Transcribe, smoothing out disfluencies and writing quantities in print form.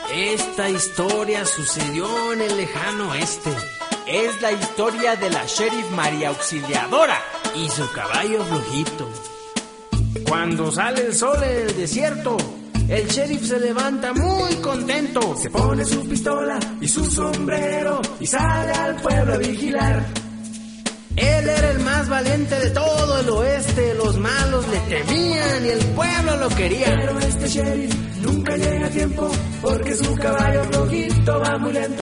Esta historia sucedió en el lejano oeste. Es la historia de la sheriff María Auxiliadora y su caballo flojito. Cuando sale el sol en el desierto, el sheriff se levanta muy contento. Se pone su pistola y su sombrero y sale al pueblo a vigilar. Él era el más valiente de todo el oeste. Los malos le temían y el pueblo lo quería. Pero este sheriff nunca llega a tiempo porque su caballo flojito va muy lento.